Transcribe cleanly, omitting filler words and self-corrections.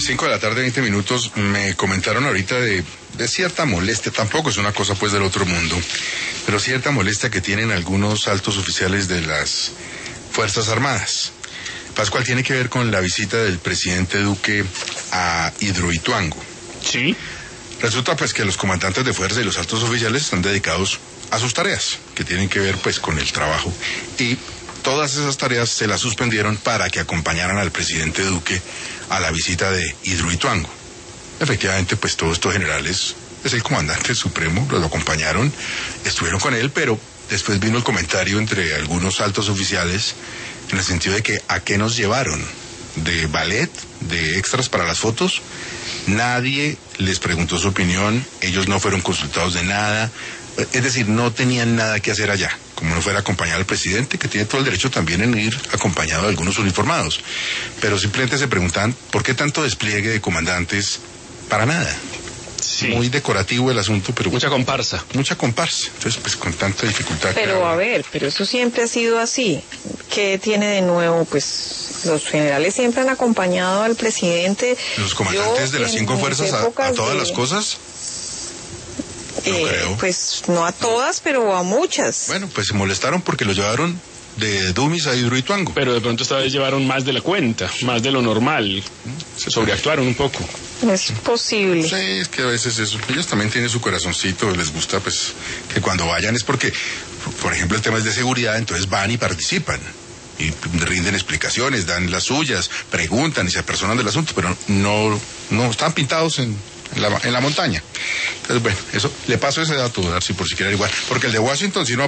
5 de la tarde, 20 minutos. Me comentaron ahorita de cierta molestia, tampoco es una cosa pues del otro mundo, pero cierta molestia que tienen algunos altos oficiales de las Fuerzas Armadas. Pascual, tiene que ver con la visita del presidente Duque a Hidroituango. Sí. Resulta pues que los comandantes de fuerza y los altos oficiales están dedicados a sus tareas, que tienen que ver pues con el trabajo, y todas esas tareas se las suspendieron para que acompañaran al presidente Duque a la visita de Hidroituango. Efectivamente, pues todos estos generales, es el comandante supremo, lo acompañaron, estuvieron con él, pero después vino el comentario entre algunos altos oficiales en el sentido de que ¿a qué nos llevaron? ¿De ballet? ¿De extras para las fotos? Nadie les preguntó su opinión, ellos no fueron consultados de nada, es decir, no tenían nada que hacer allá, como no fuera acompañar al presidente, que tiene todo el derecho también en ir acompañado de algunos uniformados, pero simplemente se preguntaban ¿por qué tanto despliegue de comandantes para nada? Sí. Muy decorativo el asunto, pero mucha comparsa. Mucha comparsa, entonces pues con tanta dificultad. Pero a ver, pero eso siempre ha sido así. ¿Qué tiene de nuevo? Pues los generales siempre han acompañado al presidente. Los comandantes de las 5 fuerzas a todas las cosas. No creo. Pues no a todas, pero a muchas. Bueno, pues se molestaron porque lo llevaron de Dumis a Hidroituango. Pero de pronto esta vez llevaron más de la cuenta, más de lo normal. Se sobreactuaron un poco. Es posible. Sí, es que a veces eso. Ellos también tienen su corazoncito, les gusta pues que cuando vayan es porque, por ejemplo, el tema es de seguridad, entonces van y participan. Y rinden explicaciones, dan las suyas, preguntan y se apersonan del asunto, pero no están pintados en la montaña. Entonces, bueno, eso, le paso ese dato, Darcy, por si quiere igual. Porque el de Washington sí no